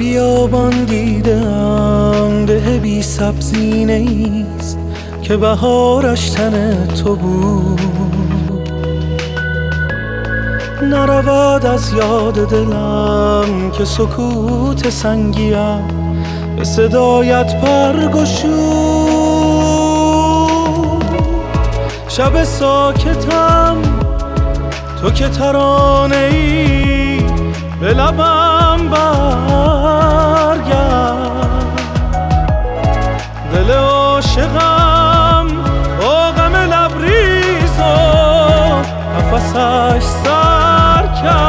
بیابان دیدم ده بی سبزی نیست که بهارش تن تو بود. نرود از یاد دلم که سکوت سنگیم به صدایت پرگشود. شب ساکتم تو که ترانه ای به لبم برگرد. دل عاشقم با غم لبریز و نفسش سر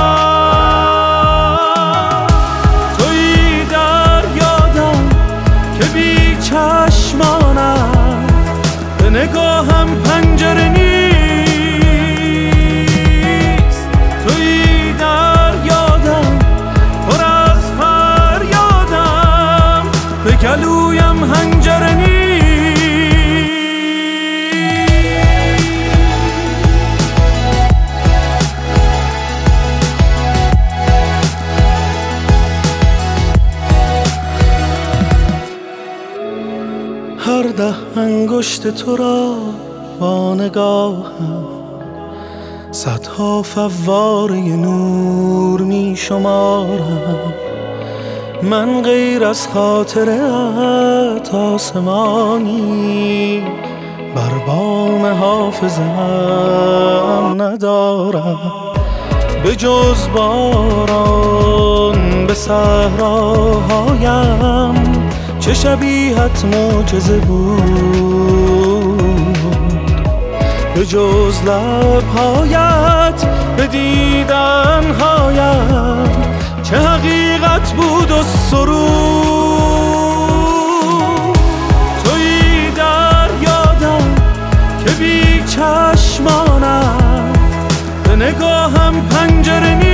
کرد. تویی در یادم که بی چشمانم به نگاهم پنجره نیست. تویی در یادم پر از فریادم به گلویم حنجره نیست. هر 10 انگشت تو را با نگاهم صدها فواره نور می شمارم. من غیر از خاطرت آسمانی بر بام حافظم ندارم. به جز باران به صحراهایم چه شبیهت معجزه بود. به جز لبهایت به دیدنهایم چه حقیقت بود و سرود. تویی در یادم که بی چشمانم به نگاهم پنجره